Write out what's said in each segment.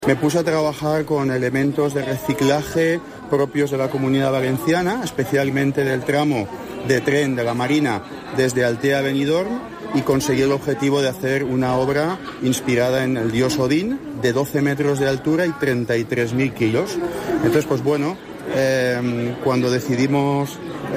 Me puse a trabajar con elementos de reciclaje propios de la Comunidad Valenciana, especialmente del tramo de tren de la Marina desde Altea a Benidorm, y conseguí el objetivo de hacer una obra inspirada en el dios Odín, de 12 metros de altura y 33.000 kilos. Entonces, pues bueno, cuando decidimos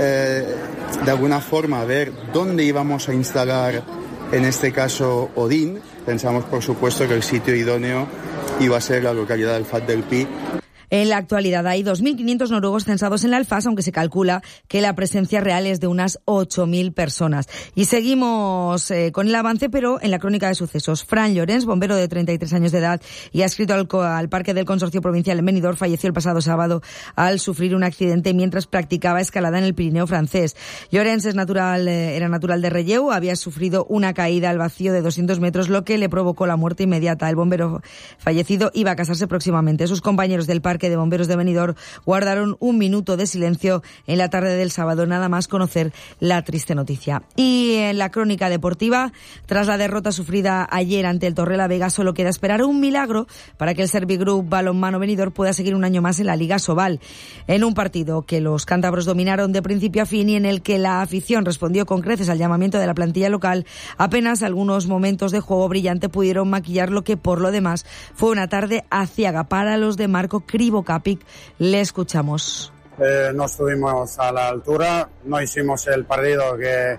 de alguna forma ver dónde íbamos a instalar, en este caso Odín, pensamos por supuesto que el sitio idóneo iba a ser la localidad del Fat del Pi. En la actualidad hay 2.500 noruegos censados en la Alfaz, aunque se calcula que la presencia real es de unas 8.000 personas. Y seguimos con el avance, pero en la crónica de sucesos. Fran Llorens, bombero de 33 años de edad y adscrito al Parque del Consorcio Provincial en Benidorm, falleció el pasado sábado al sufrir un accidente mientras practicaba escalada en el Pirineo francés. Llorens era natural de Relleu, había sufrido una caída al vacío de 200 metros, lo que le provocó la muerte inmediata. El bombero fallecido iba a casarse próximamente. Sus compañeros del Parque de Bomberos de Benidorm guardaron un minuto de silencio en la tarde del sábado, nada más conocer la triste noticia. Y en la crónica deportiva, tras la derrota sufrida ayer ante el Torrelavega, solo queda esperar un milagro para que el Servigroup Balonmano Benidorm pueda seguir un año más en la Liga Sobal. En un partido que los cántabros dominaron de principio a fin y en el que la afición respondió con creces al llamamiento de la plantilla local, apenas algunos momentos de juego brillante pudieron maquillar lo que por lo demás fue una tarde aciaga para los de Marco Krivokapic. Le escuchamos. No estuvimos a la altura, no hicimos el partido que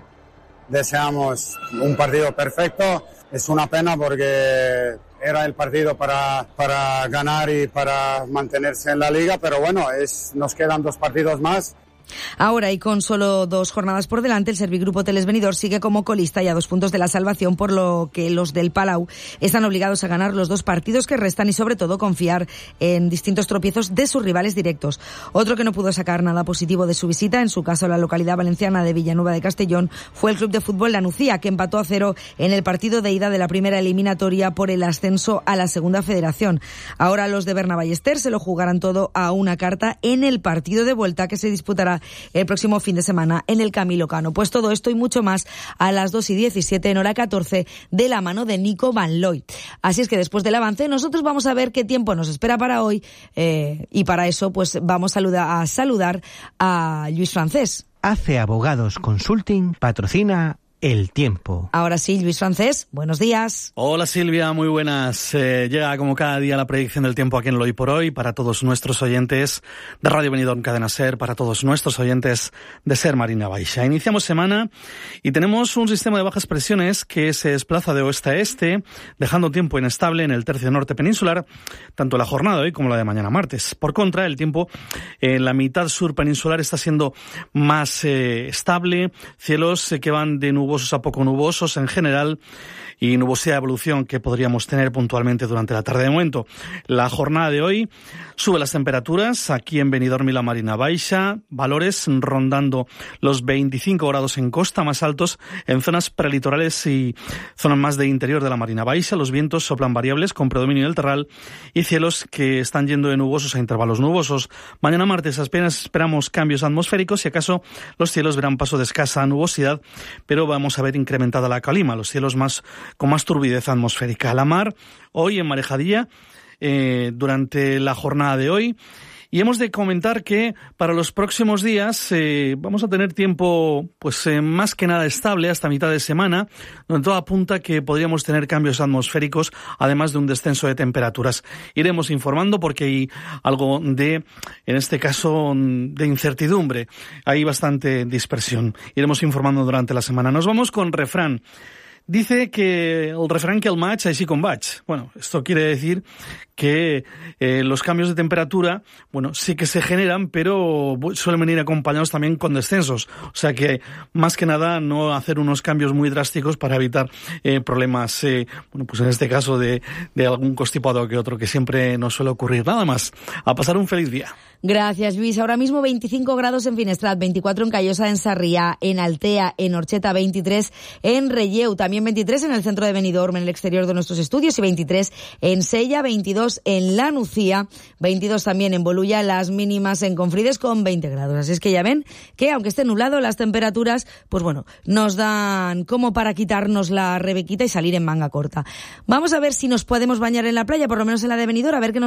deseamos, un partido perfecto. Es una pena porque era el partido para ganar y para mantenerse en la liga, pero bueno, nos quedan 2 partidos más. Ahora, y con solo 2 jornadas por delante, el Servigroup Hoteles Benidorm sigue como colista y a 2 puntos de la salvación, por lo que los del Palau están obligados a ganar los 2 partidos que restan y sobre todo confiar en distintos tropiezos de sus rivales directos. Otro que no pudo sacar nada positivo de su visita, en su caso la localidad valenciana de Villanueva de Castellón, fue el Club de Fútbol La Nucía, que empató a 0 en el partido de ida de la primera eliminatoria por el ascenso a la segunda federación. Ahora los de Bernaballester se lo jugarán todo a una carta en el partido de vuelta que se disputará el próximo fin de semana en el Camilo Cano. Pues todo esto y mucho más a las 2:17 en hora 14 de la mano de Nico Van Looy. Así es que después del avance nosotros vamos a ver qué tiempo nos espera para hoy y para eso pues vamos a saludar a Luis Francés. ACE Abogados Consulting patrocina El Tiempo. Ahora sí, Luis Francés, buenos días. Hola Silvia, muy buenas. Llega como cada día la predicción del tiempo aquí en Lo Hoy por Hoy para todos nuestros oyentes de Radio Benidorm Cadena Ser, para todos nuestros oyentes de Ser Marina Baixa. Iniciamos semana y tenemos un sistema de bajas presiones que se desplaza de oeste a este, dejando tiempo inestable en el tercio norte peninsular, tanto la jornada de hoy como la de mañana martes. Por contra, el tiempo en la mitad sur peninsular está siendo más estable, cielos que van de nubosos a poco nubosos en general y nubosidad de evolución que podríamos tener puntualmente durante la tarde. De momento, la jornada de hoy sube las temperaturas aquí en Benidorm y la Marina Baixa, valores rondando los 25 grados en costa, más altos en zonas prelitorales y zonas más de interior de la Marina Baixa. Los vientos soplan variables con predominio del terral y cielos que están yendo de nubosos a intervalos nubosos. Mañana martes apenas esperamos cambios atmosféricos, si acaso los cielos verán paso de escasa nubosidad, pero vamos a ver incrementada la calima, los cielos con más turbidez atmosférica. La mar hoy en marejadilla durante la jornada de hoy. Y hemos de comentar que para los próximos días vamos a tener tiempo más que nada estable hasta mitad de semana, donde todo apunta que podríamos tener cambios atmosféricos, además de un descenso de temperaturas. Iremos informando porque hay algo en este caso, de incertidumbre. Hay bastante dispersión. Iremos informando durante la semana. Nos vamos con refrán. Dice que el refrán que el maig així com vaig. Bueno, esto quiere decir que los cambios de temperatura, sí que se generan, pero suelen venir acompañados también con descensos. O sea que, más que nada, no hacer unos cambios muy drásticos para evitar problemas, en este caso de algún constipado que otro, que siempre nos suele ocurrir. Nada más. A pasar un feliz día. Gracias, Luis. Ahora mismo 25 grados en Finestrat, 24 en Callosa, en Sarriá, en Altea, en Orcheta, 23 en Relleu, también 23 en el centro de Benidorm, en el exterior de nuestros estudios, y 23 en Sella, 22 22 en La Nucía, 22 también en Bolulla, las mínimas en Confrides con 20 grados. Así es que ya ven que aunque esté nublado, las temperaturas, pues bueno, nos dan como para quitarnos la rebequita y salir en manga corta. Vamos a ver si nos podemos bañar en la playa, por lo menos en la de Benidorm, a ver qué nos